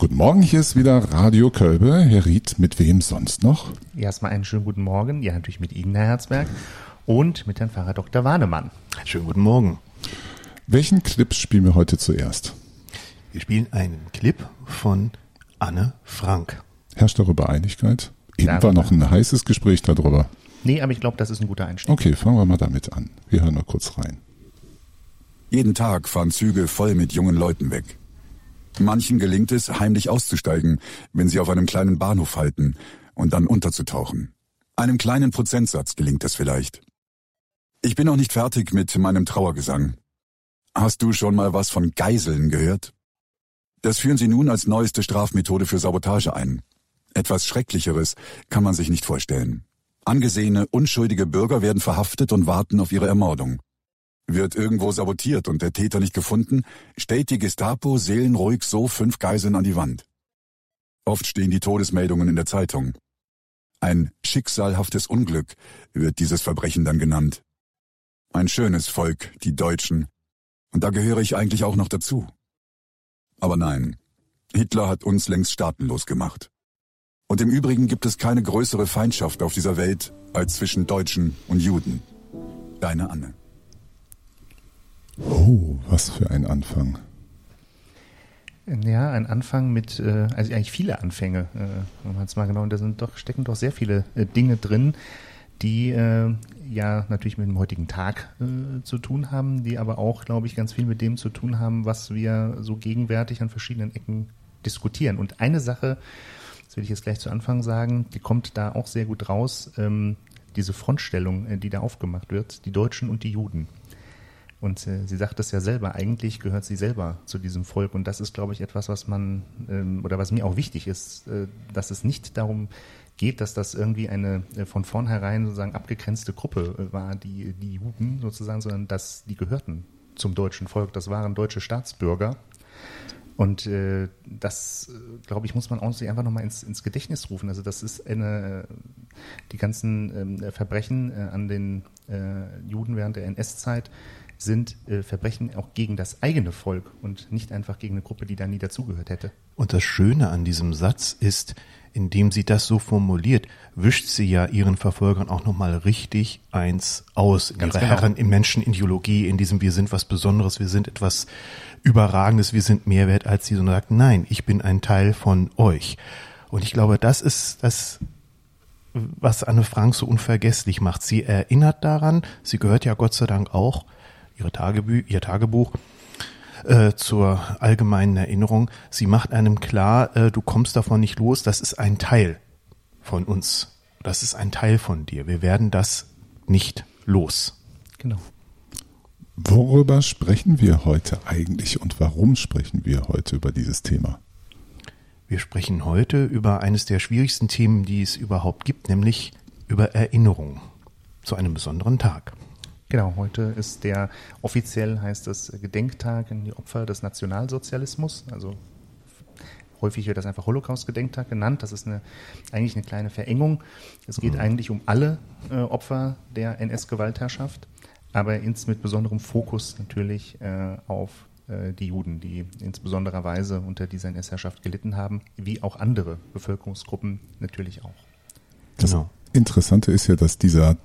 Guten Morgen, hier ist wieder Radio Kölbe. Herr Ried, mit wem sonst noch? Erstmal einen schönen guten Morgen. Ja, natürlich mit Ihnen, Herr Herzberg. Und mit Herrn Pfarrer Dr. Warnemann. Schönen guten Morgen. Welchen Clip spielen wir heute zuerst? Wir spielen einen Clip von Anne Frank. Herrscht darüber Einigkeit? Eben war noch ein heißes Gespräch darüber. Nee, aber ich glaube, das ist ein guter Einstieg. Okay, fangen wir mal damit an. Wir hören mal kurz rein. Jeden Tag fahren Züge voll mit jungen Leuten weg. Manchen gelingt es, heimlich auszusteigen, wenn sie auf einem kleinen Bahnhof halten und dann unterzutauchen. Einem kleinen Prozentsatz gelingt es vielleicht. Ich bin noch nicht fertig mit meinem Trauergesang. Hast du schon mal was von Geiseln gehört? Das führen sie nun als neueste Strafmethode für Sabotage ein. Etwas Schrecklicheres kann man sich nicht vorstellen. Angesehene, unschuldige Bürger werden verhaftet und warten auf ihre Ermordung. Wird irgendwo sabotiert und der Täter nicht gefunden, stellt die Gestapo seelenruhig so 5 Geiseln an die Wand. Oft stehen die Todesmeldungen in der Zeitung. Ein schicksalhaftes Unglück wird dieses Verbrechen dann genannt. Ein schönes Volk, die Deutschen. Und da gehöre ich eigentlich auch noch dazu. Aber nein, Hitler hat uns längst staatenlos gemacht. Und im Übrigen gibt es keine größere Feindschaft auf dieser Welt als zwischen Deutschen und Juden. Deine Anne. Oh, was für ein Anfang. Ja, ein Anfang mit, also eigentlich viele Anfänge, wenn man es mal genau, und da stecken doch sehr viele Dinge drin, die ja natürlich mit dem heutigen Tag zu tun haben, die aber auch, glaube ich, ganz viel mit dem zu tun haben, was wir so gegenwärtig an verschiedenen Ecken diskutieren. Und eine Sache, das will ich jetzt gleich zu Anfang sagen, die kommt da auch sehr gut raus, diese Frontstellung, die da aufgemacht wird, die Deutschen und die Juden. Und sie sagt es ja selber, eigentlich gehört sie selber zu diesem Volk. Und das ist, glaube ich, etwas, was oder was mir auch wichtig ist, dass es nicht darum geht, dass das irgendwie eine von vornherein sozusagen abgegrenzte Gruppe war, die Juden sozusagen, sondern dass die gehörten zum deutschen Volk. Das waren deutsche Staatsbürger. Und das, glaube ich, muss man auch sich einfach nochmal ins Gedächtnis rufen. Also das ist die ganzen Verbrechen an den Juden während der NS-Zeit sind Verbrechen auch gegen das eigene Volk und nicht einfach gegen eine Gruppe, die da nie dazugehört hätte. Und das Schöne an diesem Satz ist, indem sie das so formuliert, wischt sie ja ihren Verfolgern auch nochmal richtig eins aus. In ihrer Herren, in Menschenideologie, in diesem wir sind was Besonderes, wir sind etwas Überragendes, wir sind mehr wert als sie, sondern sagt, nein, ich bin ein Teil von euch. Und ich glaube, das ist das, was Anne Frank so unvergesslich macht. Sie erinnert daran, sie gehört ja Gott sei Dank auch, ihr Tagebuch zur allgemeinen Erinnerung. Sie macht einem klar, du kommst davon nicht los, das ist ein Teil von uns. Das ist ein Teil von dir. Wir werden das nicht los. Genau. Worüber sprechen wir heute eigentlich und warum sprechen wir heute über dieses Thema? Wir sprechen heute über eines der schwierigsten Themen, die es überhaupt gibt, nämlich über Erinnerung zu einem besonderen Tag. Genau, heute ist offiziell heißt es Gedenktag an die Opfer des Nationalsozialismus. Also häufig wird das einfach Holocaust-Gedenktag genannt. Das ist eigentlich eine kleine Verengung. Es geht eigentlich um alle Opfer der NS-Gewaltherrschaft, aber mit besonderem Fokus natürlich auf die Juden, die in besonderer Weise unter dieser NS-Herrschaft gelitten haben, wie auch andere Bevölkerungsgruppen natürlich auch. Genau. Interessante ist ja, dass dieser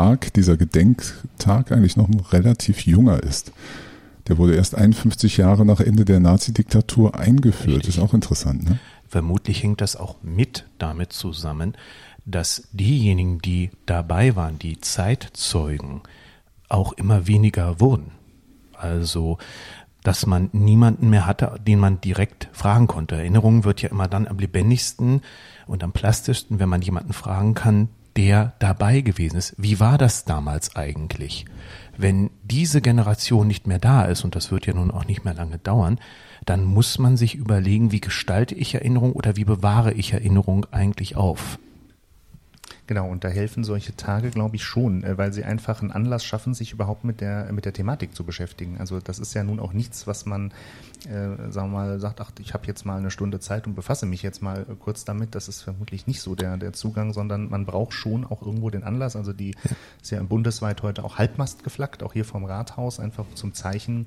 Gedenktag eigentlich noch ein relativ junger ist. Der wurde erst 51 Jahre nach Ende der Nazi-Diktatur eingeführt. Richtig. Ist auch interessant, ne? Vermutlich hängt das auch mit damit zusammen, dass diejenigen, die dabei waren, die Zeitzeugen, auch immer weniger wurden. Also, dass man niemanden mehr hatte, den man direkt fragen konnte. Erinnerung wird ja immer dann am lebendigsten und am plastischsten, wenn man jemanden fragen kann, der dabei gewesen ist. Wie war das damals eigentlich? Wenn diese Generation nicht mehr da ist, und das wird ja nun auch nicht mehr lange dauern, dann muss man sich überlegen, wie gestalte ich Erinnerung oder wie bewahre ich Erinnerung eigentlich auf? Genau, und da helfen solche Tage, glaube ich, schon, weil sie einfach einen Anlass schaffen, sich überhaupt mit der Thematik zu beschäftigen. Also das ist ja nun auch nichts, was man, sagen wir mal, sagt, ach, ich habe jetzt mal eine Stunde Zeit und befasse mich jetzt mal kurz damit. Das ist vermutlich nicht so der Zugang, sondern man braucht schon auch irgendwo den Anlass. Also ist ja bundesweit heute auch Halbmast geflaggt, auch hier vom Rathaus, einfach zum Zeichen,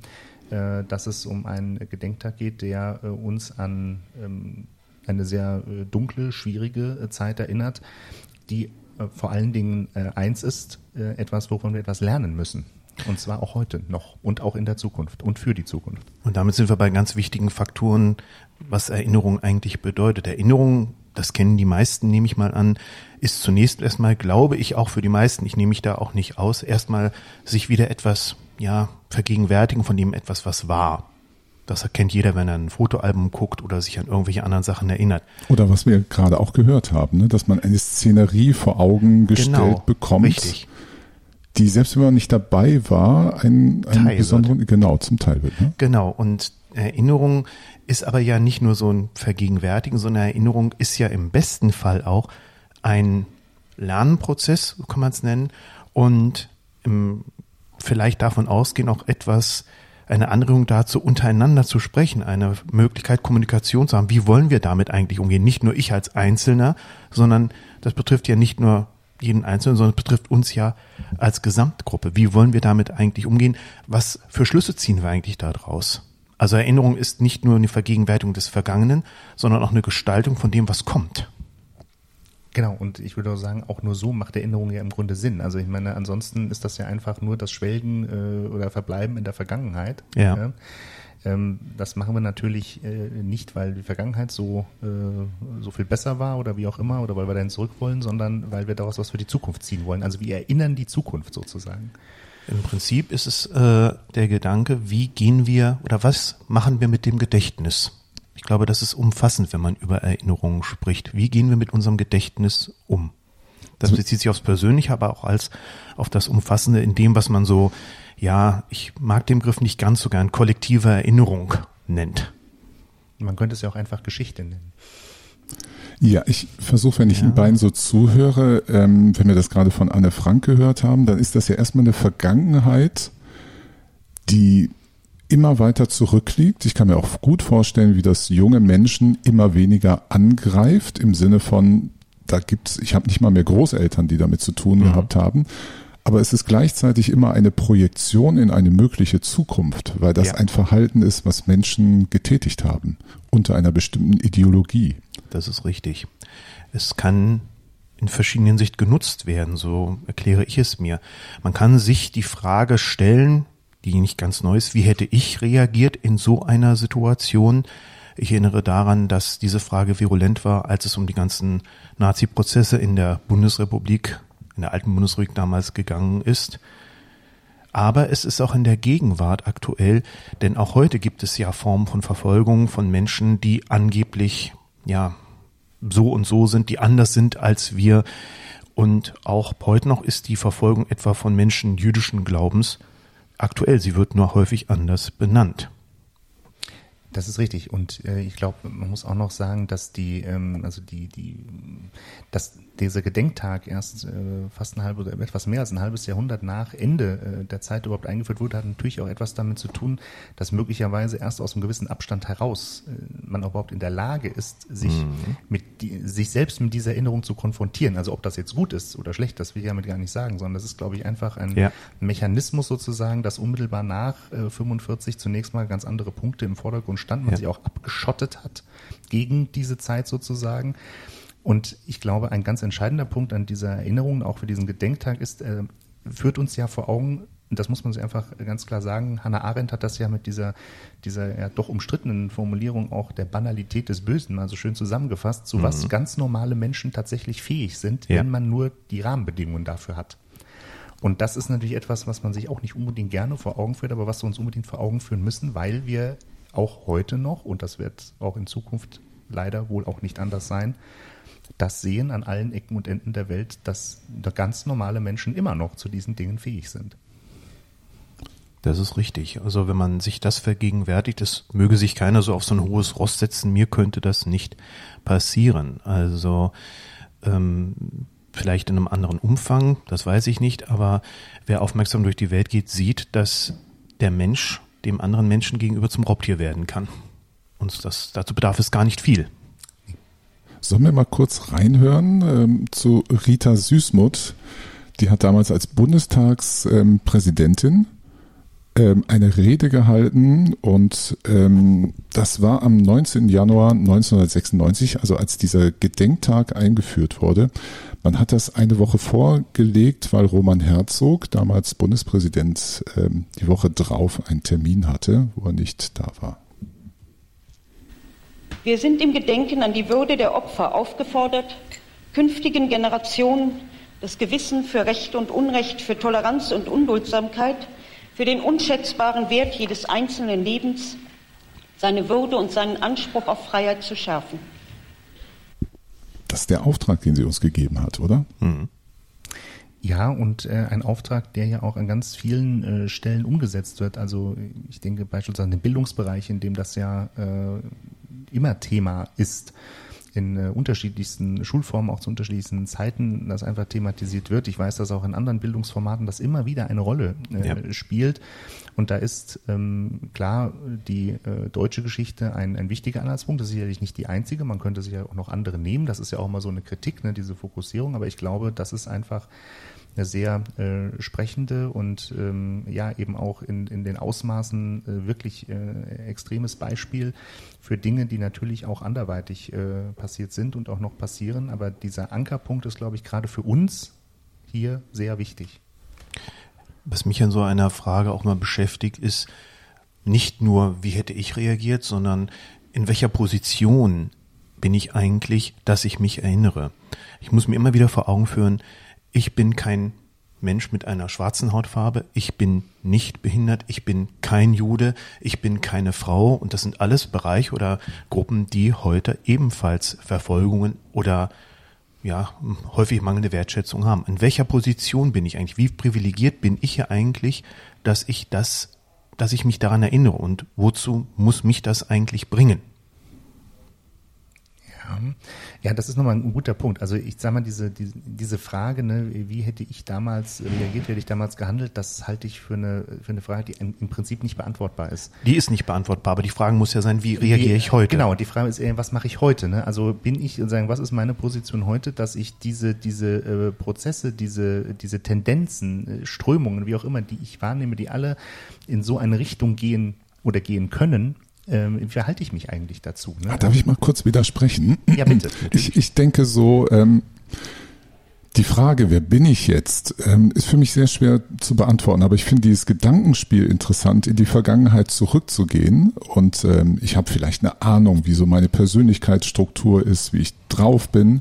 dass es um einen Gedenktag geht, der uns an eine sehr dunkle, schwierige Zeit erinnert, die vor allen Dingen eins ist, etwas, wovon wir etwas lernen müssen. Und zwar auch heute noch und auch in der Zukunft und für die Zukunft. Und damit sind wir bei ganz wichtigen Faktoren, was Erinnerung eigentlich bedeutet. Erinnerung, das kennen die meisten, nehme ich mal an, ist zunächst erstmal, glaube ich, auch für die meisten, ich nehme mich da auch nicht aus, erstmal sich wieder etwas, vergegenwärtigen von dem etwas, was war. Das erkennt jeder, wenn er ein Fotoalbum guckt oder sich an irgendwelche anderen Sachen erinnert. Oder was wir gerade auch gehört haben, ne? Dass man eine Szenerie vor Augen gestellt bekommt, richtig. Die, selbst wenn man nicht dabei war, einen besonderen, zum Teil wird. Ne? Genau, und Erinnerung ist aber ja nicht nur so ein Vergegenwärtigen, sondern Erinnerung ist ja im besten Fall auch ein Lernprozess, so kann man es nennen, und vielleicht davon ausgehen auch eine Anregung dazu, untereinander zu sprechen, eine Möglichkeit, Kommunikation zu haben. Wie wollen wir damit eigentlich umgehen? Nicht nur ich als Einzelner, sondern das betrifft ja nicht nur jeden Einzelnen, sondern es betrifft uns ja als Gesamtgruppe. Wie wollen wir damit eigentlich umgehen? Was für Schlüsse ziehen wir eigentlich da draus? Also Erinnerung ist nicht nur eine Vergegenwärtigung des Vergangenen, sondern auch eine Gestaltung von dem, was kommt. Genau, und ich würde auch sagen, auch nur so macht Erinnerung ja im Grunde Sinn. Also ich meine, ansonsten ist das ja einfach nur das Schwelgen oder Verbleiben in der Vergangenheit. Ja. Das machen wir natürlich nicht, weil die Vergangenheit so viel besser war oder wie auch immer oder weil wir dahin zurück wollen, sondern weil wir daraus was für die Zukunft ziehen wollen. Also wir erinnern die Zukunft sozusagen. Im Prinzip ist es der Gedanke, wie gehen wir oder was machen wir mit dem Gedächtnis? Ich glaube, das ist umfassend, wenn man über Erinnerungen spricht. Wie gehen wir mit unserem Gedächtnis um? Das bezieht sich aufs Persönliche, aber auch auf das Umfassende in dem, was man so, ich mag den Begriff nicht ganz so gern, kollektive Erinnerung nennt. Man könnte es ja auch einfach Geschichte nennen. Ja, ich versuche, wenn ich Ihnen beiden so zuhöre, wenn wir das gerade von Anne Frank gehört haben, dann ist das ja erstmal eine Vergangenheit, die immer weiter zurückliegt. Ich kann mir auch gut vorstellen, wie das junge Menschen immer weniger angreift, im Sinne von, ich habe nicht mal mehr Großeltern, die damit zu tun gehabt haben, aber es ist gleichzeitig immer eine Projektion in eine mögliche Zukunft, weil das ein Verhalten ist, was Menschen getätigt haben, unter einer bestimmten Ideologie. Das ist richtig. Es kann in verschiedenen Hinsicht genutzt werden, so erkläre ich es mir. Man kann sich die Frage stellen, die nicht ganz neu ist, wie hätte ich reagiert in so einer Situation? Ich erinnere daran, dass diese Frage virulent war, als es um die ganzen Nazi-Prozesse in der Bundesrepublik, in der alten Bundesrepublik damals gegangen ist. Aber es ist auch in der Gegenwart aktuell, denn auch heute gibt es ja Formen von Verfolgung von Menschen, die angeblich so und so sind, die anders sind als wir. Und auch heute noch ist die Verfolgung etwa von Menschen jüdischen Glaubens aktuell, sie wird nur häufig anders benannt. Das ist richtig und ich glaube, man muss auch noch sagen, dass dass dieser Gedenktag erst fast etwas mehr als ein halbes Jahrhundert nach Ende der Zeit überhaupt eingeführt wurde, hat natürlich auch etwas damit zu tun, dass möglicherweise erst aus einem gewissen Abstand heraus man auch überhaupt in der Lage ist, sich selbst mit dieser Erinnerung zu konfrontieren. Also ob das jetzt gut ist oder schlecht, das will ich damit gar nicht sagen, sondern das ist, glaube ich, einfach ein Mechanismus sozusagen, dass unmittelbar nach 45 zunächst mal ganz andere Punkte im Vordergrund standen, man sich auch abgeschottet hat gegen diese Zeit sozusagen. Und ich glaube, ein ganz entscheidender Punkt an dieser Erinnerung, auch für diesen Gedenktag, ist, führt uns ja vor Augen, und das muss man sich einfach ganz klar sagen, Hannah Arendt hat das ja mit dieser doch umstrittenen Formulierung auch der Banalität des Bösen mal so schön zusammengefasst, zu was ganz normale Menschen tatsächlich fähig sind, wenn man nur die Rahmenbedingungen dafür hat. Und das ist natürlich etwas, was man sich auch nicht unbedingt gerne vor Augen führt, aber was wir uns unbedingt vor Augen führen müssen, weil wir auch heute noch, und das wird auch in Zukunft leider wohl auch nicht anders sein, das sehen an allen Ecken und Enden der Welt, dass ganz normale Menschen immer noch zu diesen Dingen fähig sind. Das ist richtig. Also wenn man sich das vergegenwärtigt, es möge sich keiner so auf so ein hohes Ross setzen, mir könnte das nicht passieren. Also vielleicht in einem anderen Umfang, das weiß ich nicht, aber wer aufmerksam durch die Welt geht, sieht, dass der Mensch dem anderen Menschen gegenüber zum Raubtier werden kann. Und dazu bedarf es gar nicht viel. Sollen wir mal kurz reinhören zu Rita Süssmuth? Die hat damals als Bundestagspräsidentin eine Rede gehalten und das war am 19. Januar 1996, also als dieser Gedenktag eingeführt wurde. Man hat das eine Woche vorgelegt, weil Roman Herzog, damals Bundespräsident, die Woche drauf einen Termin hatte, wo er nicht da war. Wir sind im Gedenken an die Würde der Opfer aufgefordert, künftigen Generationen das Gewissen für Recht und Unrecht, für Toleranz und Unduldsamkeit, für den unschätzbaren Wert jedes einzelnen Lebens, seine Würde und seinen Anspruch auf Freiheit zu schärfen. Das ist der Auftrag, den sie uns gegeben hat, oder? Mhm. Ja, und ein Auftrag, der ja auch an ganz vielen Stellen umgesetzt wird. Also ich denke beispielsweise an den Bildungsbereich, in dem das ja immer Thema ist. In unterschiedlichsten Schulformen, auch zu unterschiedlichsten Zeiten, das einfach thematisiert wird. Ich weiß, dass auch in anderen Bildungsformaten das immer wieder eine Rolle spielt. Und da ist klar die deutsche Geschichte ein wichtiger Anhaltspunkt. Das ist sicherlich nicht die einzige. Man könnte sich ja auch noch andere nehmen. Das ist ja auch mal so eine Kritik, ne, diese Fokussierung. Aber ich glaube, das ist einfach eine sehr sprechende und ja eben auch in den Ausmaßen wirklich extremes Beispiel für Dinge, die natürlich auch anderweitig passiert sind und auch noch passieren. Aber dieser Ankerpunkt ist, glaube ich, gerade für uns hier sehr wichtig. Was mich an so einer Frage auch mal beschäftigt, ist nicht nur, wie hätte ich reagiert, sondern in welcher Position bin ich eigentlich, dass ich mich erinnere. Ich muss mir immer wieder vor Augen führen, ich bin kein Mensch mit einer schwarzen Hautfarbe, ich bin nicht behindert, ich bin kein Jude, ich bin keine Frau und das sind alles Bereiche oder Gruppen, die heute ebenfalls Verfolgungen oder ja, häufig mangelnde Wertschätzung haben. In welcher Position bin ich eigentlich? Wie privilegiert bin ich hier eigentlich, dass ich mich daran erinnere und wozu muss mich das eigentlich bringen? Ja, das ist nochmal ein guter Punkt. Also ich sag mal, diese Frage, ne, wie hätte ich damals reagiert, wie hätte ich damals gehandelt, das halte ich für eine Frage, die im Prinzip nicht beantwortbar ist. Die ist nicht beantwortbar, aber die Frage muss ja sein, wie reagiere ich heute? Genau, die Frage ist eher, was mache ich heute? Ne? Also bin ich, was ist meine Position heute, dass ich diese Prozesse, diese Tendenzen, Strömungen, wie auch immer, die ich wahrnehme, die alle in so eine Richtung gehen oder gehen können, wie verhalte ich mich eigentlich dazu? Ne? Darf ich mal kurz widersprechen? Ja, bitte. Ich denke so, die Frage, wer bin ich jetzt, ist für mich sehr schwer zu beantworten. Aber ich finde dieses Gedankenspiel interessant, in die Vergangenheit zurückzugehen. Und ich habe vielleicht eine Ahnung, wie so meine Persönlichkeitsstruktur ist, wie ich drauf bin.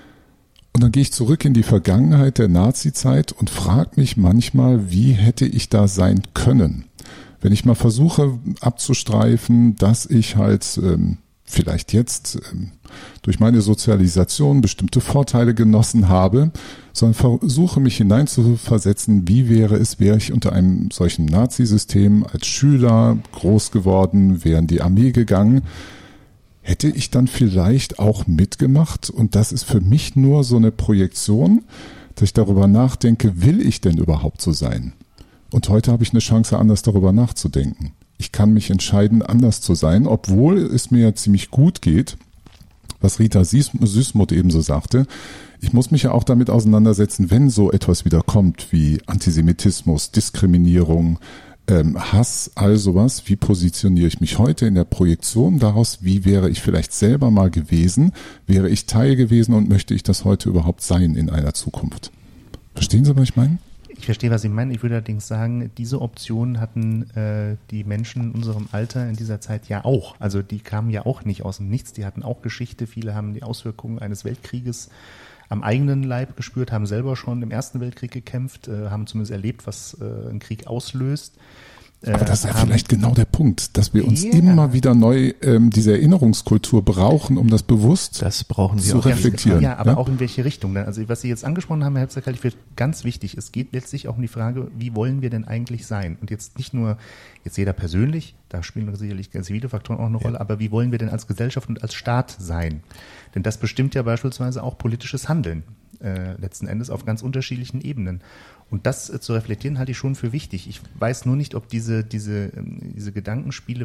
Und dann gehe ich zurück in die Vergangenheit der Nazi-Zeit und frage mich manchmal, wie hätte ich da sein können? Wenn ich mal versuche abzustreifen, dass ich halt vielleicht jetzt durch meine Sozialisation bestimmte Vorteile genossen habe, sondern versuche mich hineinzuversetzen, wie wäre ich unter einem solchen Nazi-System als Schüler groß geworden, wäre in die Armee gegangen, hätte ich dann vielleicht auch mitgemacht? Und das ist für mich nur so eine Projektion, dass ich darüber nachdenke, will ich denn überhaupt so sein? Und heute habe ich eine Chance, anders darüber nachzudenken. Ich kann mich entscheiden, anders zu sein, obwohl es mir ja ziemlich gut geht, was Rita Süßmuth ebenso sagte. Ich muss mich ja auch damit auseinandersetzen, wenn so etwas wieder kommt wie Antisemitismus, Diskriminierung, Hass, all sowas. Wie positioniere ich mich heute in der Projektion daraus? Wie wäre ich vielleicht selber mal gewesen? Wäre ich Teil gewesen und möchte ich das heute überhaupt sein in einer Zukunft? Verstehen Sie, was ich meine? Ich verstehe, was Sie meinen. Ich würde allerdings sagen, diese Option hatten die Menschen in unserem Alter in dieser Zeit ja auch. Also die kamen ja auch nicht aus dem Nichts. Die hatten auch Geschichte. Viele haben die Auswirkungen eines Weltkrieges am eigenen Leib gespürt, haben selber schon im Ersten Weltkrieg gekämpft, haben zumindest erlebt, was ein Krieg auslöst. Aber das ist ja vielleicht genau der Punkt, dass wir uns immer wieder neu diese Erinnerungskultur brauchen, um das bewusst zu reflektieren. Ja, aber auch in welche Richtung. Also was Sie jetzt angesprochen haben, Herr Herbster-Kallich, wird ganz wichtig. Es geht letztlich auch um die Frage, wie wollen wir denn eigentlich sein? Und jetzt nicht nur jetzt jeder persönlich, da spielen sicherlich ganz viele Faktoren auch eine Rolle, aber wie wollen wir denn als Gesellschaft und als Staat sein? Denn das bestimmt ja beispielsweise auch politisches Handeln, letzten Endes auf ganz unterschiedlichen Ebenen. Und das zu reflektieren halte ich schon für wichtig. Ich weiß nur nicht, ob diese Gedankenspiele,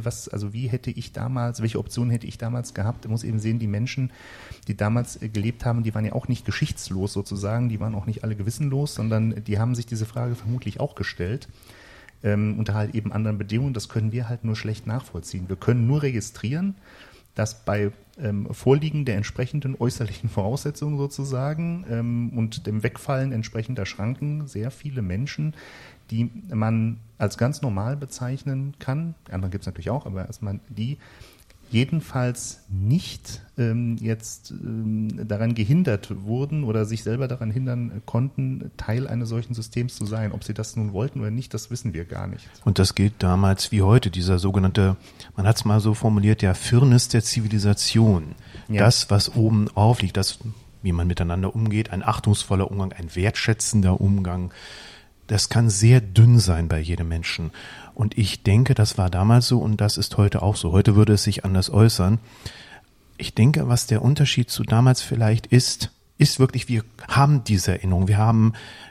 welche Optionen hätte ich damals gehabt? Ich muss eben sehen, die Menschen, die damals gelebt haben, die waren ja auch nicht geschichtslos sozusagen, die waren auch nicht alle gewissenlos, sondern die haben sich diese Frage vermutlich auch gestellt. unter halt eben anderen Bedingungen. Das können wir halt nur schlecht nachvollziehen. Wir können nur registrieren, dass bei Vorliegen der entsprechenden äußerlichen Voraussetzungen sozusagen und dem Wegfallen entsprechender Schranken sehr viele Menschen, die man als ganz normal bezeichnen kann, andere gibt es natürlich auch, aber erstmal die jedenfalls nicht jetzt daran gehindert wurden oder sich selber daran hindern konnten, Teil eines solchen Systems zu sein. Ob sie das nun wollten oder nicht, das wissen wir gar nicht. Und das gilt damals wie heute, dieser sogenannte, man hat es mal so formuliert, der Firnis der Zivilisation. Ja. Das, was oben aufliegt, das, wie man miteinander umgeht, ein achtungsvoller Umgang, ein wertschätzender Umgang, das kann sehr dünn sein bei jedem Menschen. Und ich denke, das war damals so und das ist heute auch so. Heute würde es sich anders äußern. Ich denke, was der Unterschied zu damals vielleicht ist wirklich, wir haben diese Erinnerung. Wir haben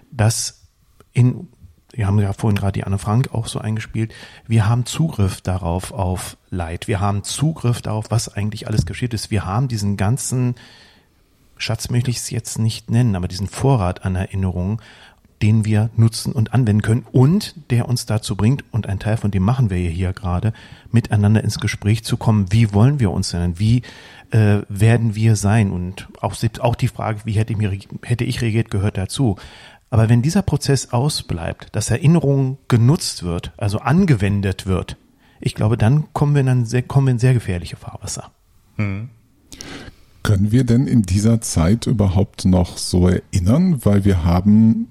wir haben ja vorhin gerade die Anne Frank auch so eingespielt. Wir haben Zugriff darauf, auf Leid. Wir haben Zugriff darauf, was eigentlich alles geschieht ist. Wir haben diesen ganzen, Schatz möchte ich es jetzt nicht nennen, aber diesen Vorrat an Erinnerungen, den wir nutzen und anwenden können und der uns dazu bringt, und ein Teil von dem machen wir hier gerade, miteinander ins Gespräch zu kommen. Wie wollen wir uns denn? Wie werden wir sein? Und auch die Frage, wie hätte ich reagiert, gehört dazu. Aber wenn dieser Prozess ausbleibt, dass Erinnerung genutzt wird, also angewendet wird, ich glaube, dann kommen wir in sehr gefährliche Fahrwasser. Können wir denn in dieser Zeit überhaupt noch so erinnern? Weil wir haben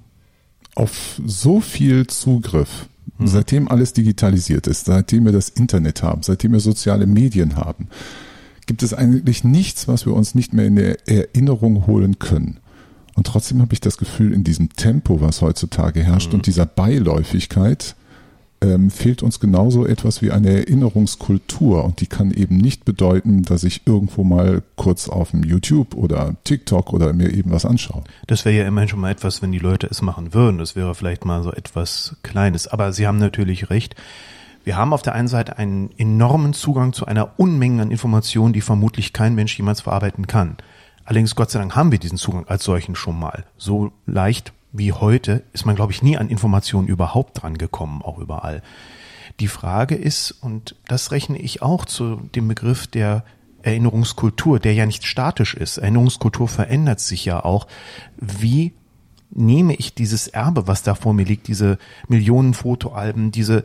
auf so viel Zugriff, seitdem alles digitalisiert ist, seitdem wir das Internet haben, seitdem wir soziale Medien haben, gibt es eigentlich nichts, was wir uns nicht mehr in der Erinnerung holen können. Und trotzdem habe ich das Gefühl, in diesem Tempo, was heutzutage herrscht und dieser Beiläufigkeit, fehlt uns genauso etwas wie eine Erinnerungskultur. Und die kann eben nicht bedeuten, dass ich irgendwo mal kurz auf dem YouTube oder TikTok oder mir eben was anschaue. Das wäre ja immerhin schon mal etwas, wenn die Leute es machen würden. Das wäre vielleicht mal so etwas Kleines. Aber Sie haben natürlich recht. Wir haben auf der einen Seite einen enormen Zugang zu einer Unmenge an Informationen, die vermutlich kein Mensch jemals verarbeiten kann. Allerdings, Gott sei Dank, haben wir diesen Zugang als solchen schon mal. So leicht wie heute ist man, glaube ich, nie an Informationen überhaupt dran gekommen, auch überall. Die Frage ist, und das rechne ich auch zu dem Begriff der Erinnerungskultur, der ja nicht statisch ist. Erinnerungskultur verändert sich ja auch. Wie nehme ich dieses Erbe, was da vor mir liegt, diese Millionen Fotoalben, diese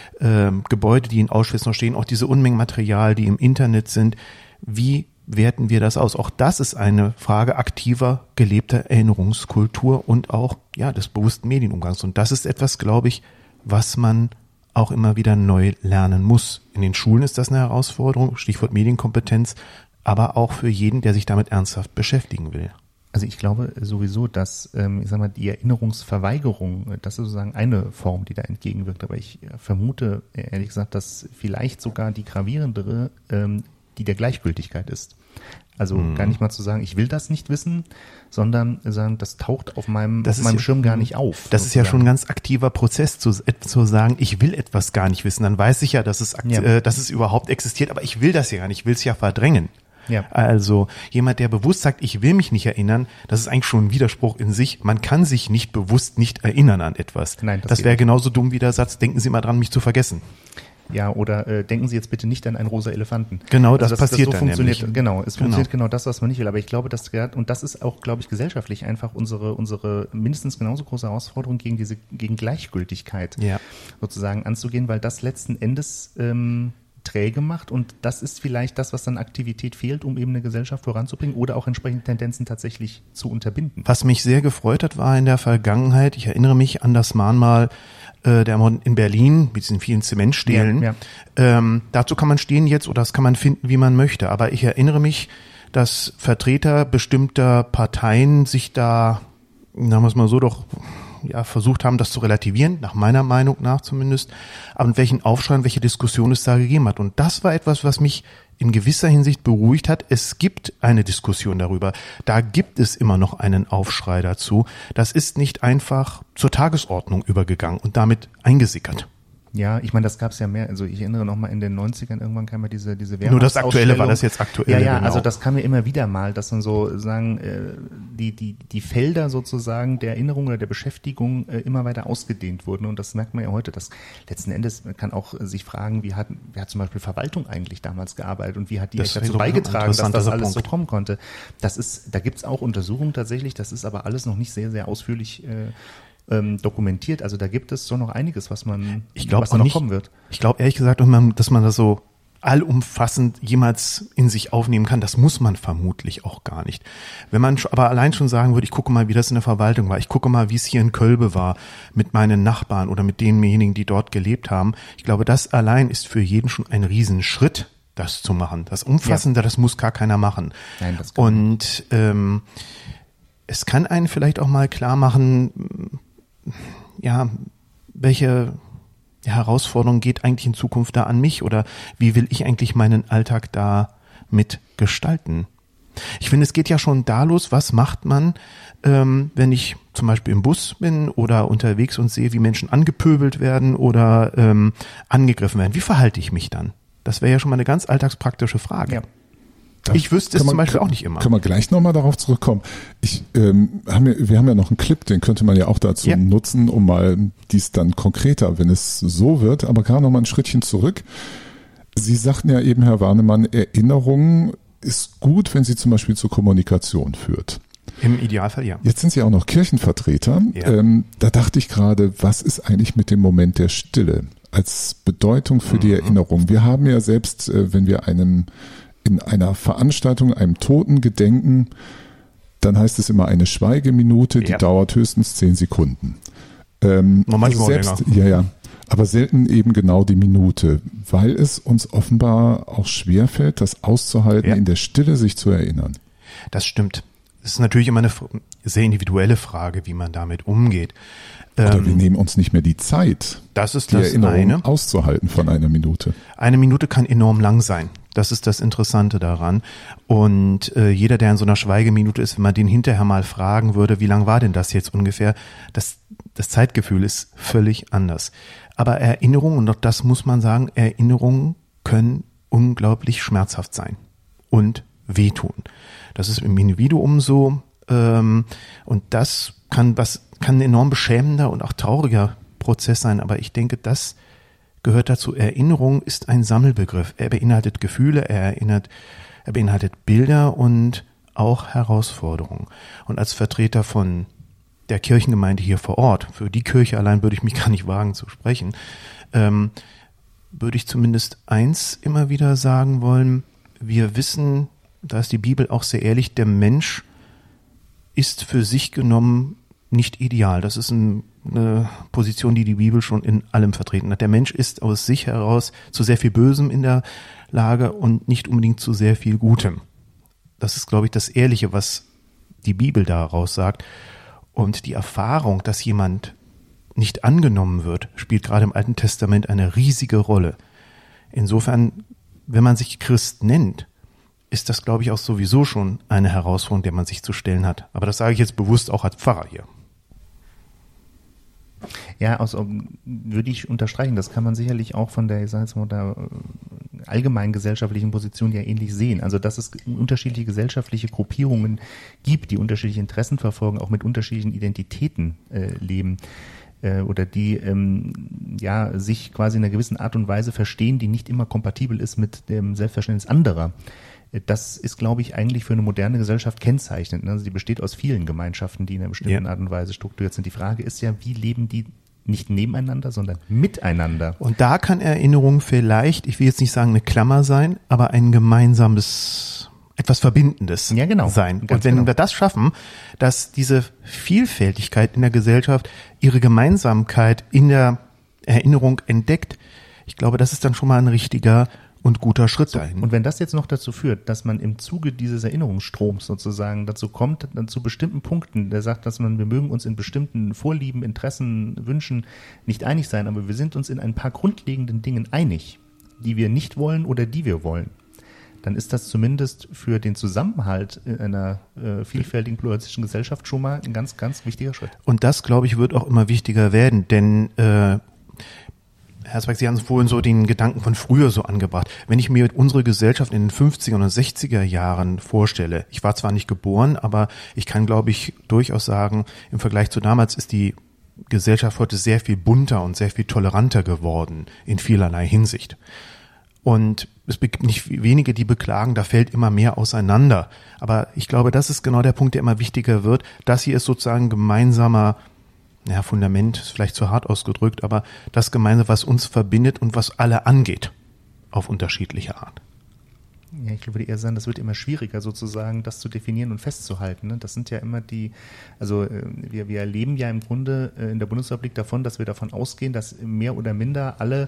Gebäude, die in Auschwitz noch stehen, auch diese Unmengen Material, die im Internet sind, wie werten wir das aus? Auch das ist eine Frage aktiver, gelebter Erinnerungskultur und auch des bewussten Medienumgangs. Und das ist etwas, glaube ich, was man auch immer wieder neu lernen muss. In den Schulen ist das eine Herausforderung, Stichwort Medienkompetenz, aber auch für jeden, der sich damit ernsthaft beschäftigen will. Also ich glaube sowieso, dass die Erinnerungsverweigerung, das ist sozusagen eine Form, die da entgegenwirkt. Aber ich vermute, ehrlich gesagt, dass vielleicht sogar die gravierendere die der Gleichgültigkeit ist. Also gar nicht mal zu sagen, ich will das nicht wissen, sondern sagen, das taucht auf meinem Schirm gar nicht auf. Das ist ja schon ein ganz aktiver Prozess, zu sagen, ich will etwas gar nicht wissen. Dann weiß ich ja, dass es überhaupt existiert, aber ich will das ja gar nicht, ich will es ja verdrängen. Ja. Also jemand, der bewusst sagt, ich will mich nicht erinnern, das ist eigentlich schon ein Widerspruch in sich. Man kann sich nicht bewusst nicht erinnern an etwas. Nein, das wäre genauso dumm wie der Satz, denken Sie mal dran, mich zu vergessen. Ja, oder denken Sie jetzt bitte nicht an einen rosa Elefanten. Genau, das passiert so dann funktioniert. Nämlich. Genau, es funktioniert genau das, was man nicht will. Aber ich glaube, und das ist auch, glaube ich, gesellschaftlich einfach unsere mindestens genauso große Herausforderung, gegen Gleichgültigkeit sozusagen anzugehen, weil das letzten Endes träge macht und das ist vielleicht das, was dann Aktivität fehlt, um eben eine Gesellschaft voranzubringen oder auch entsprechende Tendenzen tatsächlich zu unterbinden. Was mich sehr gefreut hat, war in der Vergangenheit, ich erinnere mich an das Mahnmal der Mord in Berlin mit diesen vielen Zementstelen. Dazu kann man stehen jetzt oder das kann man finden, wie man möchte. Aber ich erinnere mich, dass Vertreter bestimmter Parteien sich da, sagen wir es mal so, doch versucht haben, das zu relativieren, nach meiner Meinung nach zumindest, aber in welchen Aufschrei, welche Diskussion es da gegeben hat. Und das war etwas, was mich in gewisser Hinsicht beruhigt hat. Es gibt eine Diskussion darüber. Da gibt es immer noch einen Aufschrei dazu. Das ist nicht einfach zur Tagesordnung übergegangen und damit eingesickert. Ja, ich meine, das gab es ja mehr. Also ich erinnere noch mal in den 90ern, irgendwann kam ja diese Wehrmachtsausstellung. Nur das Aktuelle war das jetzt aktuell. Ja, genau. also das kam ja immer wieder mal, dass dann so sagen, die Felder sozusagen der Erinnerung oder der Beschäftigung immer weiter ausgedehnt wurden. Und das merkt man ja heute, dass letzten Endes, man kann auch sich fragen, wie hat zum Beispiel Verwaltung eigentlich damals gearbeitet und wie hat die dazu beigetragen, dass das alles so kommen konnte. Da gibt's auch Untersuchungen tatsächlich, das ist aber alles noch nicht sehr, sehr ausführlich dokumentiert. Also da gibt es so noch einiges, was da noch kommen wird. Ich glaube ehrlich gesagt, dass man das so allumfassend jemals in sich aufnehmen kann, das muss man vermutlich auch gar nicht. Wenn man aber allein schon sagen würde, ich gucke mal, wie das in der Verwaltung war, ich gucke mal, wie es hier in Kölbe war mit meinen Nachbarn oder mit denjenigen, die dort gelebt haben, ich glaube, das allein ist für jeden schon ein Riesenschritt, das zu machen. Das Umfassende, das muss gar keiner machen. Nein, das kann Und es kann einen vielleicht auch mal klar machen, ja, welche Herausforderung geht eigentlich in Zukunft da an mich oder wie will ich eigentlich meinen Alltag da mit gestalten? Ich finde, es geht ja schon da los, was macht man, wenn ich zum Beispiel im Bus bin oder unterwegs und sehe, wie Menschen angepöbelt werden oder angegriffen werden. Wie verhalte ich mich dann? Das wäre ja schon mal eine ganz alltagspraktische Frage. Ja. Ich wüsste es zum Beispiel auch nicht immer. Können wir gleich nochmal darauf zurückkommen. Wir haben ja noch einen Clip, den könnte man ja auch dazu nutzen, um mal dies dann konkreter, wenn es so wird, aber gerade nochmal ein Schrittchen zurück. Sie sagten ja eben, Herr Warnemann, Erinnerung ist gut, wenn sie zum Beispiel zur Kommunikation führt. Im Idealfall, ja. Jetzt sind Sie auch noch Kirchenvertreter. Ja. Da dachte ich gerade, was ist eigentlich mit dem Moment der Stille als Bedeutung für die Erinnerung? Wir haben ja selbst, wenn wir in einer Veranstaltung einem Toten gedenken, dann heißt es immer eine Schweigeminute, die dauert höchstens 10 Sekunden. Manchmal selbst, länger. Aber selten eben genau die Minute, weil es uns offenbar auch schwerfällt, das auszuhalten, in der Stille sich zu erinnern. Das stimmt. Es ist natürlich immer eine sehr individuelle Frage, wie man damit umgeht. Oder wir nehmen uns nicht mehr die Zeit, das ist die das Erinnerung auszuhalten von einer Minute. Eine Minute kann enorm lang sein. Das ist das Interessante daran. Und jeder, der in so einer Schweigeminute ist, wenn man den hinterher mal fragen würde, wie lang war denn das jetzt ungefähr, das Zeitgefühl ist völlig anders. Aber Erinnerungen, und auch das muss man sagen, Erinnerungen können unglaublich schmerzhaft sein und wehtun. Das ist im Individuum so. Und das kann ein enorm beschämender und auch trauriger Prozess sein. Aber ich denke, das gehört dazu. Erinnerung ist ein Sammelbegriff. Er beinhaltet Gefühle, er beinhaltet Bilder und auch Herausforderungen. Und als Vertreter von der Kirchengemeinde hier vor Ort, für die Kirche allein würde ich mich gar nicht wagen zu sprechen, würde ich zumindest eins immer wieder sagen wollen: Wir wissen, da ist die Bibel auch sehr ehrlich, der Mensch ist für sich genommen nicht ideal. Das ist eine Position, die Bibel schon in allem vertreten hat. Der Mensch ist aus sich heraus zu sehr viel Bösem in der Lage und nicht unbedingt zu sehr viel Gutem. Das ist, glaube ich, das Ehrliche, was die Bibel daraus sagt. Und die Erfahrung, dass jemand nicht angenommen wird, spielt gerade im Alten Testament eine riesige Rolle. Insofern, wenn man sich Christ nennt, ist das, glaube ich, auch sowieso schon eine Herausforderung, der man sich zu stellen hat. Aber das sage ich jetzt bewusst auch als Pfarrer hier. Ja, würde ich unterstreichen. Das kann man sicherlich auch von der allgemeinen gesellschaftlichen Position ja ähnlich sehen. Also, dass es unterschiedliche gesellschaftliche Gruppierungen gibt, die unterschiedliche Interessen verfolgen, auch mit unterschiedlichen Identitäten leben. Oder die sich quasi in einer gewissen Art und Weise verstehen, die nicht immer kompatibel ist mit dem Selbstverständnis anderer. Das ist, glaube ich, eigentlich für eine moderne Gesellschaft kennzeichnend. Also die besteht aus vielen Gemeinschaften, die in einer bestimmten Art und Weise strukturiert sind. Die Frage ist ja, wie leben die nicht nebeneinander, sondern miteinander? Und da kann Erinnerung vielleicht, ich will jetzt nicht sagen eine Klammer sein, aber ein gemeinsames, etwas Verbindendes sein. Und wenn wir das schaffen, dass diese Vielfältigkeit in der Gesellschaft ihre Gemeinsamkeit in der Erinnerung entdeckt, ich glaube, das ist dann schon mal ein richtiger und guter Schritt dahin. Und wenn das jetzt noch dazu führt, dass man im Zuge dieses Erinnerungsstroms sozusagen dazu kommt, dann zu bestimmten Punkten, der sagt, wir mögen uns in bestimmten Vorlieben, Interessen, Wünschen nicht einig sein, aber wir sind uns in ein paar grundlegenden Dingen einig, die wir nicht wollen oder die wir wollen, dann ist das zumindest für den Zusammenhalt in einer vielfältigen, pluralistischen Gesellschaft schon mal ein ganz, ganz wichtiger Schritt. Und das, glaube ich, wird auch immer wichtiger werden, denn Herr Zweig, Sie haben vorhin so den Gedanken von früher so angebracht. Wenn ich mir unsere Gesellschaft in den 50er und 60er Jahren vorstelle, ich war zwar nicht geboren, aber ich kann, glaube ich, durchaus sagen, im Vergleich zu damals ist die Gesellschaft heute sehr viel bunter und sehr viel toleranter geworden in vielerlei Hinsicht. Und es gibt nicht wenige, die beklagen, da fällt immer mehr auseinander. Aber ich glaube, das ist genau der Punkt, der immer wichtiger wird. Das hier ist sozusagen gemeinsamer, Fundament ist vielleicht zu hart ausgedrückt, aber das Gemeinsame, was uns verbindet und was alle angeht, auf unterschiedliche Art. Ja, ich würde eher sagen, das wird immer schwieriger sozusagen, das zu definieren und festzuhalten. Ne? Das sind ja immer wir erleben ja im Grunde in der Bundesrepublik davon, dass wir davon ausgehen, dass mehr oder minder alle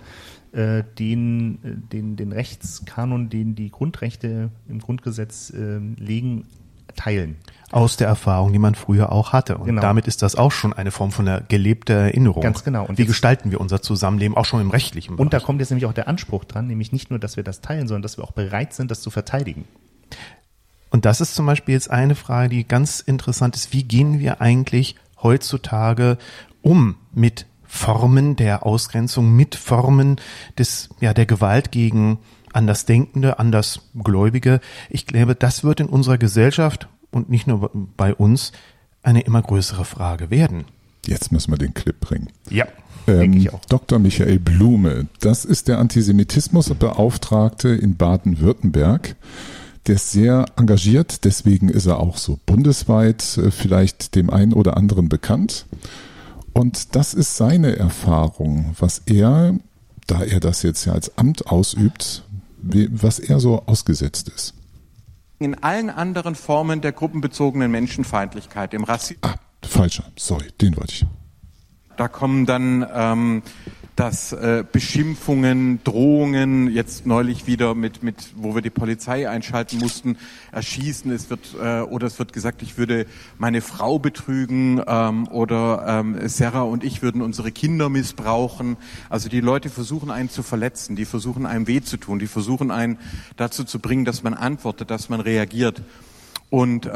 den Rechtskanon, den die Grundrechte im Grundgesetz legen, teilen. Aus der Erfahrung, die man früher auch hatte. Und damit ist das auch schon eine Form von einer gelebten Erinnerung. Ganz genau. Und wie gestalten wir unser Zusammenleben auch schon im rechtlichen Bereich? Und da kommt jetzt nämlich auch der Anspruch dran, nämlich nicht nur, dass wir das teilen, sondern dass wir auch bereit sind, das zu verteidigen. Und das ist zum Beispiel jetzt eine Frage, die ganz interessant ist. Wie gehen wir eigentlich heutzutage um mit Formen der Ausgrenzung, mit Formen der Gewalt gegen Andersdenkende, Andersgläubige? Ich glaube, das wird in unserer Gesellschaft und nicht nur bei uns eine immer größere Frage werden. Jetzt müssen wir den Clip bringen. Ja, denke ich auch. Dr. Michael Blume, das ist der Antisemitismusbeauftragte in Baden-Württemberg. Der ist sehr engagiert, deswegen ist er auch so bundesweit vielleicht dem einen oder anderen bekannt. Und das ist seine Erfahrung, was er, da er das jetzt ja als Amt ausübt, was er so ausgesetzt ist. In allen anderen Formen der gruppenbezogenen Menschenfeindlichkeit, im Rassismus. Falscher, sorry, den wollte ich. Da kommen dann Beschimpfungen, Drohungen, jetzt neulich wieder mit, wo wir die Polizei einschalten mussten, erschießen. Es wird gesagt, ich würde meine Frau betrügen oder Sarah und ich würden unsere Kinder missbrauchen. Also die Leute versuchen einen zu verletzen, die versuchen einem weh zu tun, die versuchen einen dazu zu bringen, dass man antwortet, dass man reagiert. Und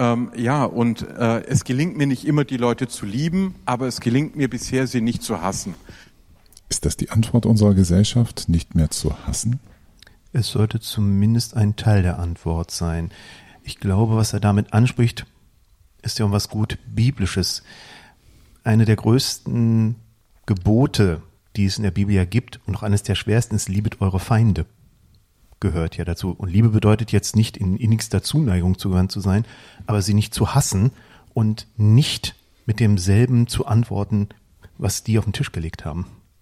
es gelingt mir nicht immer, die Leute zu lieben, aber es gelingt mir bisher, sie nicht zu hassen. Ist das die Antwort unserer Gesellschaft, nicht mehr zu hassen? Es sollte zumindest ein Teil der Antwort sein. Ich glaube, was er damit anspricht, ist ja auch was gut Biblisches. Eine der größten Gebote, die es in der Bibel ja gibt und auch eines der schwersten ist, liebet eure Feinde. Gehört ja dazu. Und Liebe bedeutet jetzt nicht in innigster Zuneigung zugewandt zu sein, aber sie nicht zu hassen und nicht mit demselben zu antworten, was die auf den Tisch gelegt haben.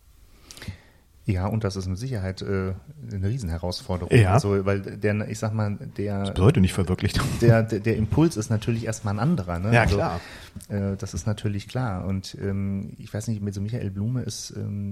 Ja, und das ist mit Sicherheit eine Riesenherausforderung. Ja. Also, weil das ist heute nicht verwirklicht. Der Impuls ist natürlich erstmal ein anderer. Ne? Ja, also, klar. Das ist natürlich klar. Und ich weiß nicht, mit so Michael Blume ist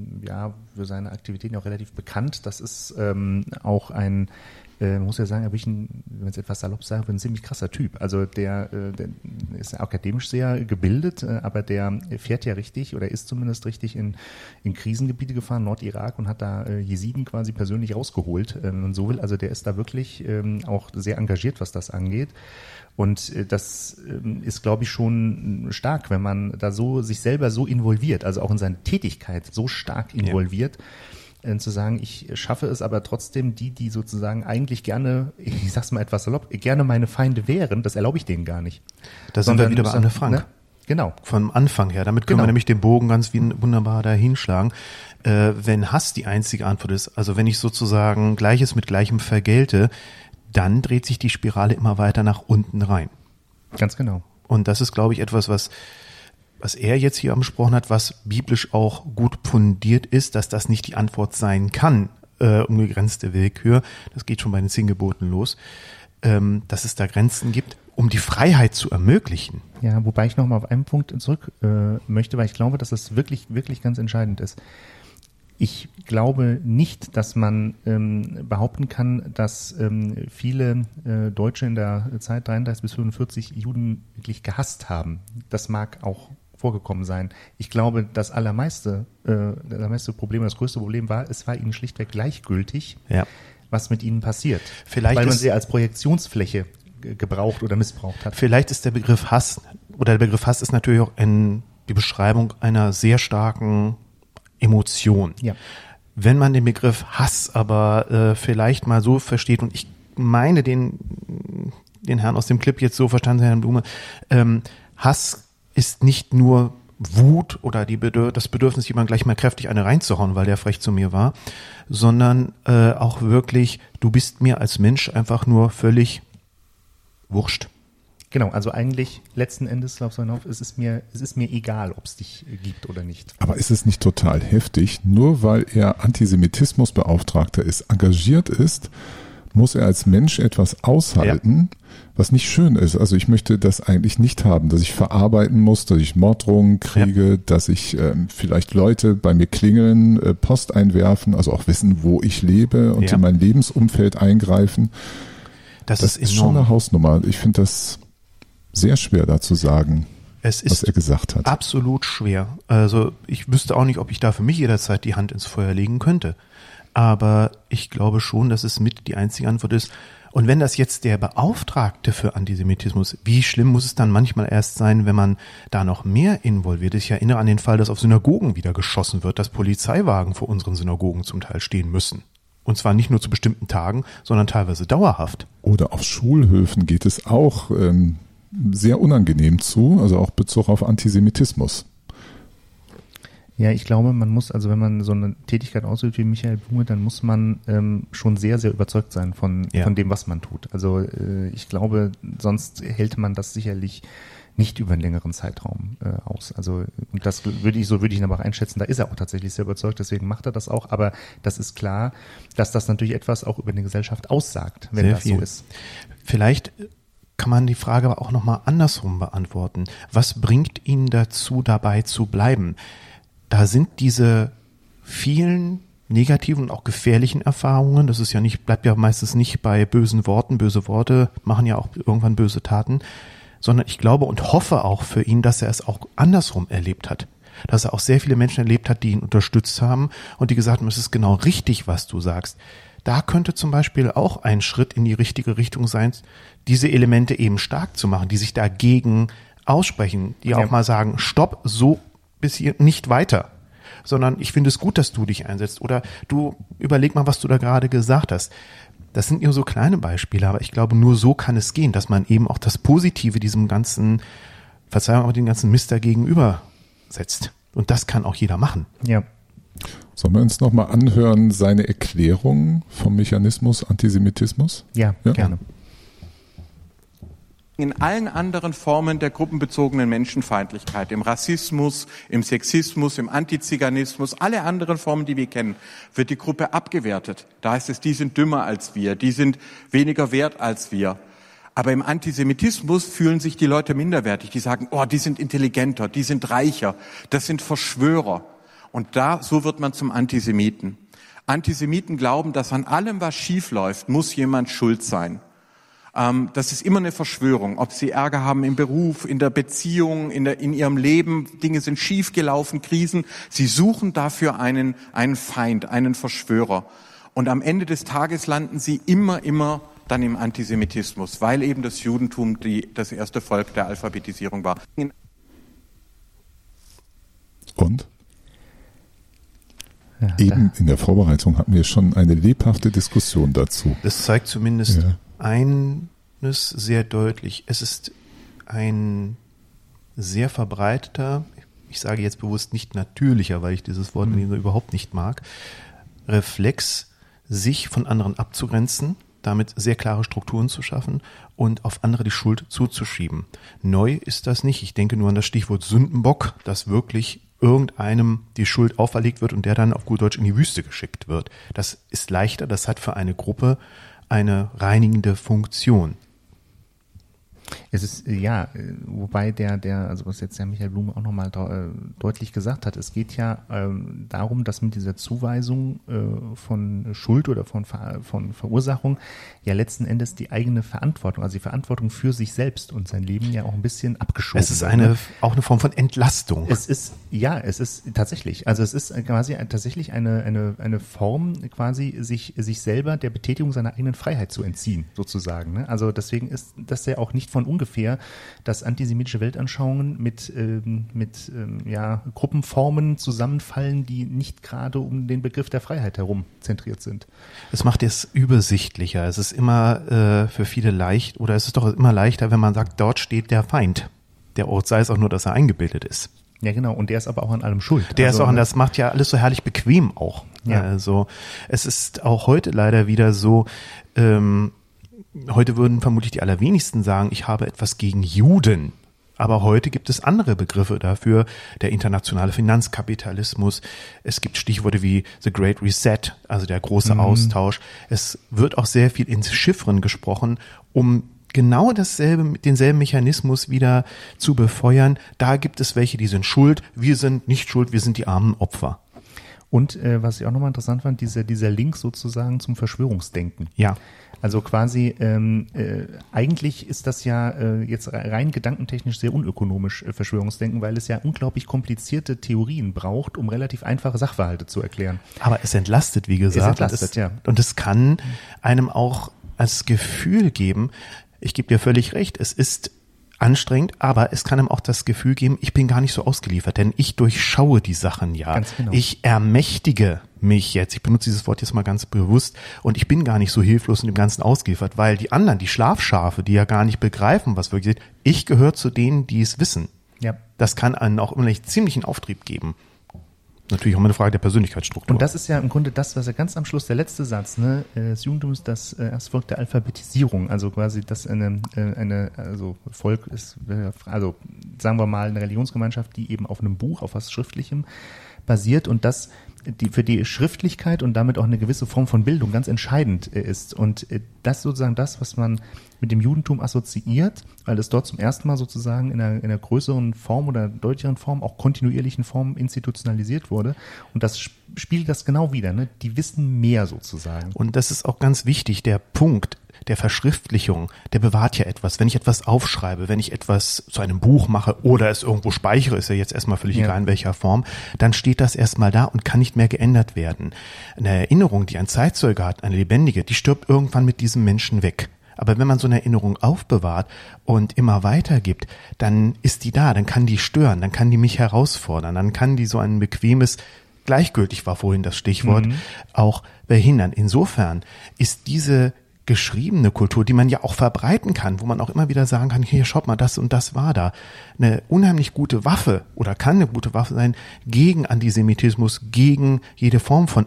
für seine Aktivitäten auch relativ bekannt. Das ist auch ein muss ja sagen, wenn ich es etwas salopp sage, ein ziemlich krasser Typ. Also der ist akademisch sehr gebildet, aber der fährt ja richtig oder ist zumindest richtig in Krisengebiete gefahren, Nordirak, und hat da Jesiden quasi persönlich rausgeholt. Und so will, also der ist da wirklich auch sehr engagiert, was das angeht. Und das ist, glaube ich, schon stark, wenn man da so sich selber so involviert, also auch in seine Tätigkeit so stark involviert. Ja. Zu sagen, ich schaffe es aber trotzdem, die sozusagen eigentlich gerne, ich sag's mal etwas salopp, gerne meine Feinde wären, das erlaube ich denen gar nicht. Da sind wir wieder bei Anne Frank. Ne? Genau. Vom Anfang her. Damit können wir nämlich den Bogen ganz wunderbar da hinschlagen. Wenn Hass die einzige Antwort ist, also wenn ich sozusagen Gleiches mit Gleichem vergelte, dann dreht sich die Spirale immer weiter nach unten rein. Ganz genau. Und das ist, glaube ich, etwas, was er jetzt hier angesprochen hat, was biblisch auch gut fundiert ist, dass das nicht die Antwort sein kann, unbegrenzte Willkür. Das geht schon bei den 10 Geboten los, dass es da Grenzen gibt, um die Freiheit zu ermöglichen. Ja, wobei ich nochmal auf einen Punkt zurück möchte, weil ich glaube, dass das wirklich, wirklich ganz entscheidend ist. Ich glaube nicht, dass man behaupten kann, dass viele Deutsche in der Zeit 33 bis 45 Juden wirklich gehasst haben. Das mag auch vorgekommen sein. Ich glaube, das allermeiste Problem, das größte Problem war, es war ihnen schlichtweg gleichgültig, was mit ihnen passiert. Vielleicht weil man sie als Projektionsfläche gebraucht oder missbraucht hat. Vielleicht ist der Begriff Hass ist natürlich auch die Beschreibung einer sehr starken Emotion. Ja. wenn man den Begriff Hass aber vielleicht mal so versteht, und ich meine den Herrn aus dem Clip jetzt so verstanden, Herrn Blume, Hass ist nicht nur Wut oder das Bedürfnis, jemand gleich mal kräftig eine reinzuhauen, weil der frech zu mir war, sondern auch wirklich, du bist mir als Mensch einfach nur völlig wurscht. Genau, also eigentlich letzten Endes, es ist mir egal, ob es dich gibt oder nicht. Aber ist es nicht total heftig? Nur weil er Antisemitismusbeauftragter ist, engagiert ist, muss er als Mensch etwas aushalten, was nicht schön ist. Also ich möchte das eigentlich nicht haben, dass ich verarbeiten muss, dass ich Morddrohungen kriege, dass ich vielleicht Leute bei mir klingeln, Post einwerfen, also auch wissen, wo ich lebe und in mein Lebensumfeld eingreifen. Das ist schon eine Hausnummer. Ich finde das sehr schwer da zu sagen, was er gesagt hat. Absolut schwer. Also ich wüsste auch nicht, ob ich da für mich jederzeit die Hand ins Feuer legen könnte. Aber ich glaube schon, dass es mit die einzige Antwort ist. Und wenn das jetzt der Beauftragte für Antisemitismus, wie schlimm muss es dann manchmal erst sein, wenn man da noch mehr involviert ist? Ich erinnere an den Fall, dass auf Synagogen wieder geschossen wird, dass Polizeiwagen vor unseren Synagogen zum Teil stehen müssen. Und zwar nicht nur zu bestimmten Tagen, sondern teilweise dauerhaft. Oder auf Schulhöfen geht es auch sehr unangenehm zu, also auch Bezug auf Antisemitismus. Ja, ich glaube, man muss, also wenn man so eine Tätigkeit ausübt wie Michael Blume, dann muss man schon sehr, sehr überzeugt sein von dem, was man tut. Also ich glaube, sonst hält man das sicherlich nicht über einen längeren Zeitraum aus. Also und das würde ich ihn aber auch einschätzen. Da ist er auch tatsächlich sehr überzeugt, deswegen macht er das auch. Aber das ist klar, dass das natürlich etwas auch über eine Gesellschaft aussagt, wenn das so ist. Vielleicht kann man die Frage aber auch nochmal andersrum beantworten. Was bringt ihn dazu, dabei zu bleiben? Da sind diese vielen negativen und auch gefährlichen Erfahrungen, bleibt ja meistens nicht bei bösen Worten. Böse Worte machen ja auch irgendwann böse Taten, sondern ich glaube und hoffe auch für ihn, dass er es auch andersrum erlebt hat. Dass er auch sehr viele Menschen erlebt hat, die ihn unterstützt haben und die gesagt haben, es ist genau richtig, was du sagst. Da könnte zum Beispiel auch ein Schritt in die richtige Richtung sein, diese Elemente eben stark zu machen, die sich dagegen aussprechen, die auch mal sagen, stopp, so bis hier nicht weiter, sondern ich finde es gut, dass du dich einsetzt oder du überleg mal, was du da gerade gesagt hast. Das sind nur so kleine Beispiele, aber ich glaube, nur so kann es gehen, dass man eben auch das Positive diesem ganzen, Verzeihung, aber den ganzen Mist gegenüber setzt. Und das kann auch jeder machen. Ja. Sollen wir uns nochmal anhören, seine Erklärung vom Mechanismus Antisemitismus? Ja, gerne. In allen anderen Formen der gruppenbezogenen Menschenfeindlichkeit, im Rassismus, im Sexismus, im Antiziganismus, alle anderen Formen, die wir kennen, wird die Gruppe abgewertet. Da heißt es, die sind dümmer als wir, die sind weniger wert als wir. Aber im Antisemitismus fühlen sich die Leute minderwertig. Die sagen, oh, die sind intelligenter, die sind reicher, das sind Verschwörer. Und so wird man zum Antisemiten. Antisemiten glauben, dass an allem, was schief läuft, muss jemand schuld sein. Das ist immer eine Verschwörung. Ob sie Ärger haben im Beruf, in der Beziehung, in ihrem Leben, Dinge sind schief gelaufen, Krisen. Sie suchen dafür einen Feind, einen Verschwörer. Und am Ende des Tages landen sie immer dann im Antisemitismus, weil eben das Judentum das erste Volk der Alphabetisierung war. Und? Ja, eben in der Vorbereitung hatten wir schon eine lebhafte Diskussion dazu. Das zeigt zumindest eines sehr deutlich. Es ist ein sehr verbreiteter, ich sage jetzt bewusst nicht natürlicher, weil ich dieses Wort überhaupt nicht mag, Reflex, sich von anderen abzugrenzen, damit sehr klare Strukturen zu schaffen und auf andere die Schuld zuzuschieben. Neu ist das nicht. Ich denke nur an das Stichwort Sündenbock, dass wirklich irgendeinem die Schuld auferlegt wird und der dann auf gut Deutsch in die Wüste geschickt wird. Das ist leichter, das hat für eine Gruppe eine reinigende Funktion. Es ist, wobei also was jetzt der Michael Blume auch nochmal deutlich gesagt hat, es geht ja darum, dass mit dieser Zuweisung von Schuld oder von Verursachung ja letzten Endes die eigene Verantwortung, also die Verantwortung für sich selbst und sein Leben ja auch ein bisschen abgeschoben wird. Es ist auch eine Form von Entlastung. Es ist tatsächlich, also es ist quasi tatsächlich eine Form, quasi sich selber der Betätigung seiner eigenen Freiheit zu entziehen, sozusagen. Ne? Also deswegen ist das ja auch nicht von von ungefähr, dass antisemitische Weltanschauungen mit Gruppenformen zusammenfallen, die nicht gerade um den Begriff der Freiheit herum zentriert sind. Es macht es übersichtlicher. Es ist immer für viele leicht, oder es ist doch immer leichter, wenn man sagt, dort steht der Feind. Der Ort, sei es auch nur, dass er eingebildet ist. Ja, genau. Und der ist aber auch an allem schuld. Das macht ja alles so herrlich bequem auch. Ja. Also es ist auch heute leider wieder so, heute würden vermutlich die allerwenigsten sagen, ich habe etwas gegen Juden. Aber heute gibt es andere Begriffe dafür, der internationale Finanzkapitalismus. Es gibt Stichworte wie The Great Reset, also der große Austausch. Es wird auch sehr viel ins Chiffren gesprochen, um genau denselben Mechanismus wieder zu befeuern. Da gibt es welche, die sind schuld, wir sind nicht schuld, wir sind die armen Opfer. Und was ich auch nochmal interessant fand, dieser Link sozusagen zum Verschwörungsdenken. Ja. Also quasi, eigentlich ist das ja jetzt rein gedankentechnisch sehr unökonomisch, Verschwörungsdenken, weil es ja unglaublich komplizierte Theorien braucht, um relativ einfache Sachverhalte zu erklären. Aber es entlastet, wie gesagt. Und es kann einem auch als Gefühl geben, ich gebe dir völlig recht, es ist anstrengend, aber es kann ihm auch das Gefühl geben, ich bin gar nicht so ausgeliefert, denn ich durchschaue die Sachen ja. Ganz genau. Ich ermächtige mich jetzt, ich benutze dieses Wort jetzt mal ganz bewusst, und ich bin gar nicht so hilflos in dem Ganzen ausgeliefert, weil die anderen, die Schlafschafe, die ja gar nicht begreifen, was wirklich ist, ich gehöre zu denen, die es wissen. Ja. Das kann einen auch immer ziemlichen Auftrieb geben. Natürlich auch mal eine Frage der Persönlichkeitsstruktur. Und das ist ja im Grunde das, was ja ganz am Schluss, der letzte Satz, ne, das Judentum ist das erste Volk der Alphabetisierung, also quasi das also Volk ist, also sagen wir mal eine Religionsgemeinschaft, die eben auf einem Buch, auf was Schriftlichem basiert und das für die Schriftlichkeit und damit auch eine gewisse Form von Bildung ganz entscheidend ist. Und das sozusagen das, was man mit dem Judentum assoziiert, weil es dort zum ersten Mal sozusagen in einer größeren Form oder deutlicheren Form, auch kontinuierlichen Form institutionalisiert wurde. Und das spiegelt das genau wider, ne? Die wissen mehr sozusagen. Und das ist auch ganz wichtig, der Punkt der Verschriftlichung, der bewahrt ja etwas. Wenn ich etwas aufschreibe, wenn ich etwas zu einem Buch mache oder es irgendwo speichere, ist ja jetzt erstmal völlig egal in welcher Form, dann steht das erstmal da und kann nicht mehr geändert werden. Eine Erinnerung, die ein Zeitzeuge hat, eine lebendige, die stirbt irgendwann mit diesem Menschen weg. Aber wenn man so eine Erinnerung aufbewahrt und immer weitergibt, dann ist die da, dann kann die stören, dann kann die mich herausfordern, dann kann die so ein bequemes, gleichgültig war vorhin das Stichwort, auch behindern. Insofern ist diese geschriebene Kultur, die man ja auch verbreiten kann, wo man auch immer wieder sagen kann, hier, schaut mal, das und das war da, eine unheimlich gute Waffe oder kann eine gute Waffe sein gegen Antisemitismus, gegen jede Form von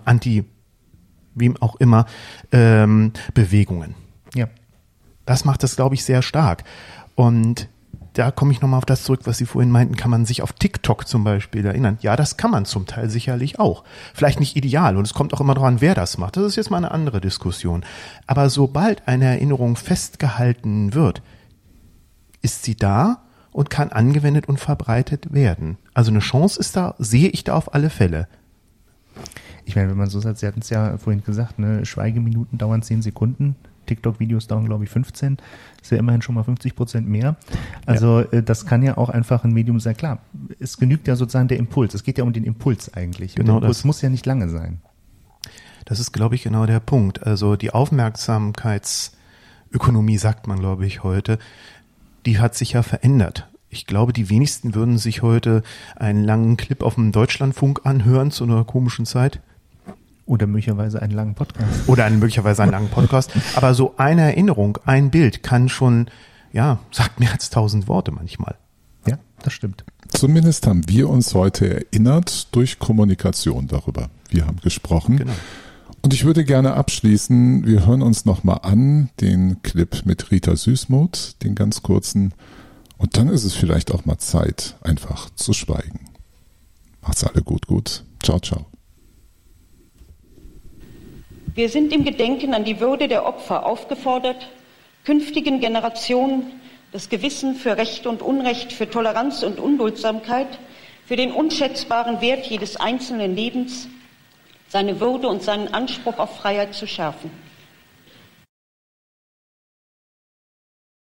wie auch immer, Bewegungen. Ja. Das macht das, glaube ich, sehr stark. Und da komme ich nochmal auf das zurück, was Sie vorhin meinten, kann man sich auf TikTok zum Beispiel erinnern. Ja, das kann man zum Teil sicherlich auch. Vielleicht nicht ideal und es kommt auch immer darauf an, wer das macht. Das ist jetzt mal eine andere Diskussion. Aber sobald eine Erinnerung festgehalten wird, ist sie da und kann angewendet und verbreitet werden. Also eine Chance ist da, sehe ich da auf alle Fälle. Ich meine, wenn man so sagt, Sie hatten es ja vorhin gesagt, ne, Schweigeminuten dauern 10 Sekunden. TikTok-Videos dauern, glaube ich, 15. Das ist ja immerhin schon mal 50% mehr. Also das kann ja auch einfach ein Medium sein. Klar, es genügt ja sozusagen der Impuls. Es geht ja um den Impuls eigentlich. Genau, der Impuls muss ja nicht lange sein. Das ist, glaube ich, genau der Punkt. Also die Aufmerksamkeitsökonomie, sagt man, glaube ich, heute, die hat sich ja verändert. Ich glaube, die wenigsten würden sich heute einen langen Clip auf dem Deutschlandfunk anhören zu einer komischen Zeit. Oder möglicherweise einen langen Podcast. Aber so eine Erinnerung, ein Bild kann schon, ja, sagt mehr als 1000 Worte manchmal. Ja, das stimmt. Zumindest haben wir uns heute erinnert durch Kommunikation darüber. Wir haben gesprochen. Genau. Und ich würde gerne abschließen, wir hören uns nochmal an, den Clip mit Rita Süßmuth, den ganz kurzen. Und dann ist es vielleicht auch mal Zeit, einfach zu schweigen. Macht's alle gut. Ciao, ciao. Wir sind im Gedenken an die Würde der Opfer aufgefordert, künftigen Generationen das Gewissen für Recht und Unrecht, für Toleranz und Unduldsamkeit, für den unschätzbaren Wert jedes einzelnen Lebens, seine Würde und seinen Anspruch auf Freiheit zu schärfen.